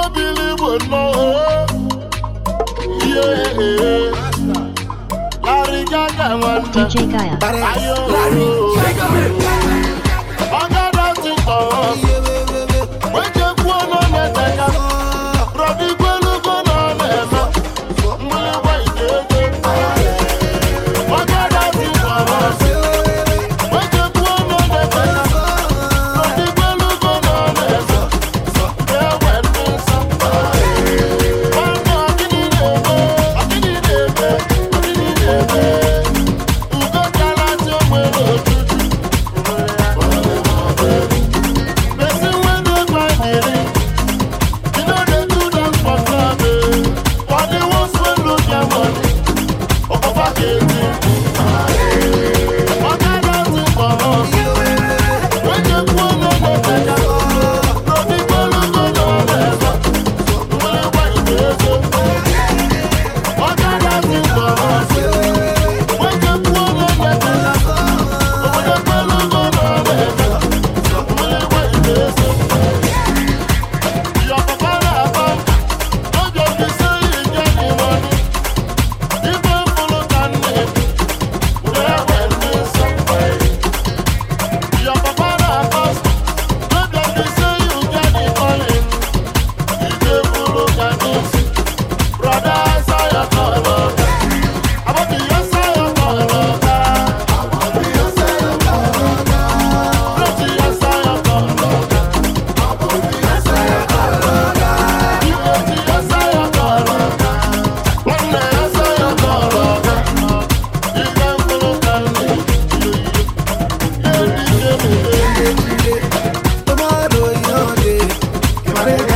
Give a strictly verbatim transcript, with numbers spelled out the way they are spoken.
go believe what no. Yeah. Larry Gaga one D J Gaia. Ayo. Oga dance it off. When you go on the deck, Brody go look on the map. Mule white day. Oga dance it off. When you go on the deck, Brody go look on the map. There went somebody. One more, I didn't know. I didn't know. I didn't know. You go tell us your way. Tomorrow, you know,